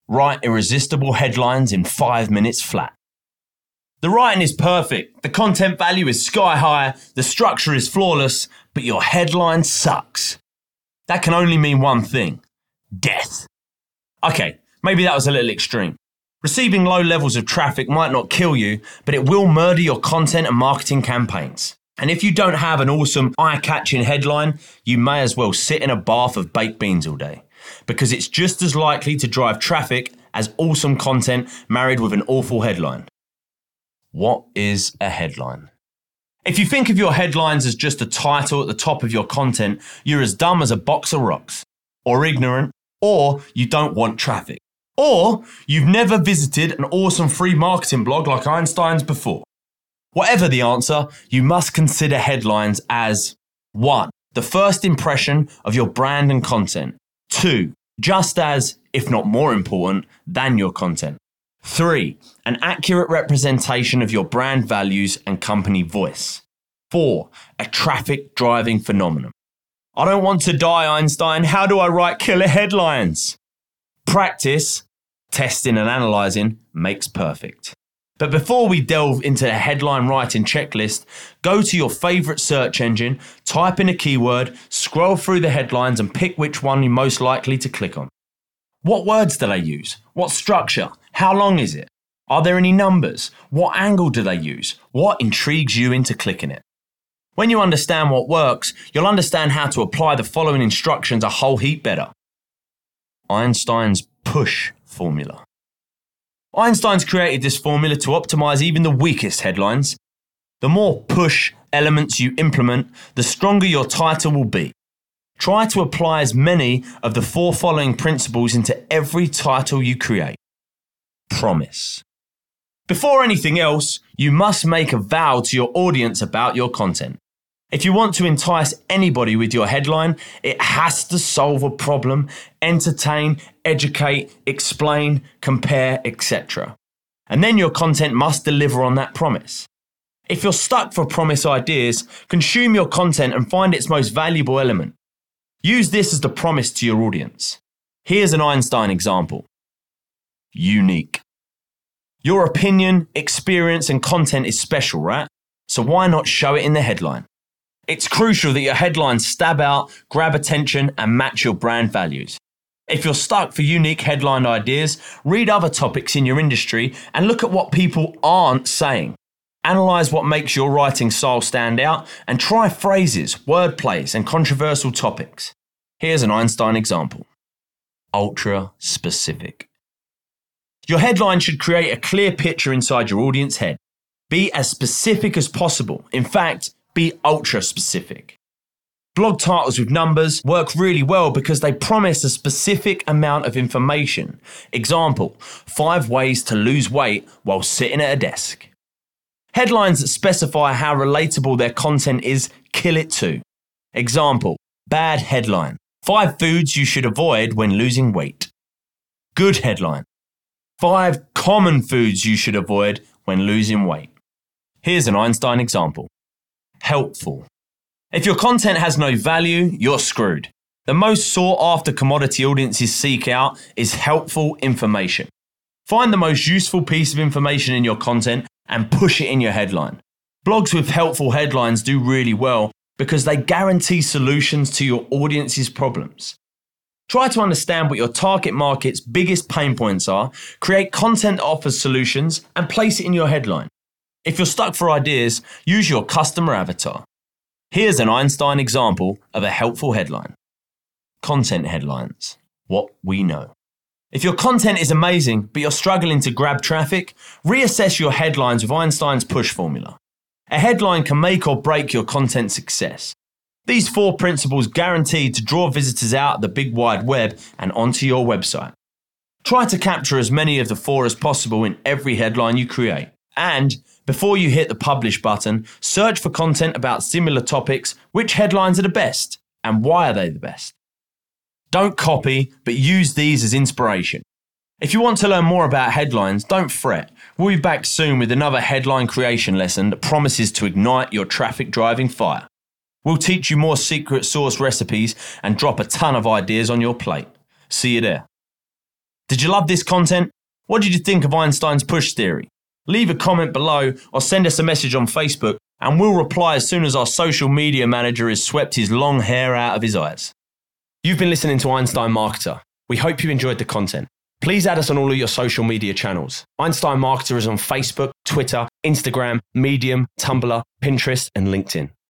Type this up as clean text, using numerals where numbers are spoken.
Write irresistible headlines in 5 minutes flat. The writing is perfect, the content value is sky high, the structure is flawless, but your headline sucks. That can only mean one thing: death. Okay, maybe that was a little extreme. Receiving low levels of traffic might not kill you, but it will murder your content and marketing campaigns. And if you don't have an awesome, eye-catching headline, you may as well sit in a bath of baked beans all day, because it's just as likely to drive traffic as awesome content married with an awful headline. What is a headline? If you think of your headlines as just a title at the top of your content, you're as dumb as a box of rocks, or ignorant, or you don't want traffic, or you've never visited an awesome free marketing blog like Einstein's before. Whatever the answer, you must consider headlines as 1. The first impression of your brand and content. 2. Just as, if not more important, than your content. 3. An accurate representation of your brand values and company voice. 4. A traffic driving phenomenon. I don't want to die, Einstein. How do I write killer headlines? Practice, testing and analysing makes perfect. But before we delve into a headline writing checklist, go to your favourite search engine, type in a keyword, scroll through the headlines and pick which one you're most likely to click on. What words do they use? What structure? How long is it? Are there any numbers? What angle do they use? What intrigues you into clicking it? When you understand what works, you'll understand how to apply the following instructions a whole heap better. Einstein's push formula. Einstein's created this formula to optimize even the weakest headlines. The more push elements you implement, the stronger your title will be. Try to apply as many of the 4 following principles into every title you create. Promise. Before anything else, you must make a vow to your audience about your content. If you want to entice anybody with your headline, it has to solve a problem, entertain, educate, explain, compare, etc. And then your content must deliver on that promise. If you're stuck for promise ideas, consume your content and find its most valuable element. Use this as the promise to your audience. Here's an Einstein example. Unique. Your opinion, experience, and content is special, right? So why not show it in the headline? It's crucial that your headlines stab out, grab attention, and match your brand values. If you're stuck for unique headline ideas, read other topics in your industry and look at what people aren't saying. Analyze what makes your writing style stand out and try phrases, wordplays, and controversial topics. Here's an Einstein example. Ultra specific. Your headline should create a clear picture inside your audience head. Be as specific as possible. In fact, be ultra specific. Blog titles with numbers work really well because they promise a specific amount of information. Example, 5 ways to lose weight while sitting at a desk. Headlines that specify how relatable their content is kill it too. Example, bad headline, 5 foods you should avoid when losing weight. Good headline, 5 common foods you should avoid when losing weight. Here's an Einstein example. Helpful. If your content has no value, you're screwed. The most sought after commodity audiences seek out is helpful information. Find the most useful piece of information in your content and push it in your headline. Blogs with helpful headlines do really well because they guarantee solutions to your audience's problems. Try to understand what your target market's biggest pain points are, create content that offers solutions, and place it in your headline. If you're stuck for ideas, use your customer avatar. Here's an Einstein example of a helpful headline. Content headlines. What we know. If your content is amazing, but you're struggling to grab traffic, reassess your headlines with Einstein's push formula. A headline can make or break your content success. These 4 principles guarantee to draw visitors out of the big wide web and onto your website. Try to capture as many of the 4 as possible in every headline you create. And before you hit the publish button, search for content about similar topics. Which headlines are the best and why are they the best? Don't copy, but use these as inspiration. If you want to learn more about headlines, don't fret. We'll be back soon with another headline creation lesson that promises to ignite your traffic driving fire. We'll teach you more secret sauce recipes and drop a ton of ideas on your plate. See you there. Did you love this content? What did you think of Einstein's push theory? Leave a comment below or send us a message on Facebook and we'll reply as soon as our social media manager has swept his long hair out of his eyes. You've been listening to Einstein Marketer. We hope you enjoyed the content. Please add us on all of your social media channels. Einstein Marketer is on Facebook, Twitter, Instagram, Medium, Tumblr, Pinterest, and LinkedIn.